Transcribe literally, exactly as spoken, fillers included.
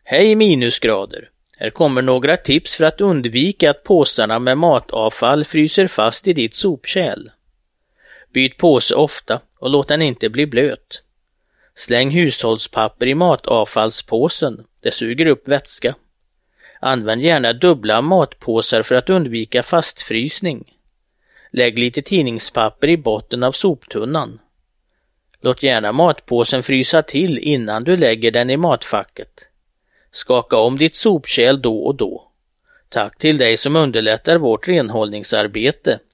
Hej minusgrader! Här kommer några tips för att undvika att påsarna med matavfall fryser fast i ditt sopkärl. Byt påse ofta och låt den inte bli blöt. Släng hushållspapper i matavfallspåsen, det suger upp vätska. Använd gärna dubbla matpåsar för att undvika fastfrysning. Lägg lite tidningspapper i botten av soptunnan. Låt gärna matpåsen frysa till innan du lägger den i matfacket. Skaka om ditt sopkärl då och då. Tack till dig som underlättar vårt renhållningsarbete.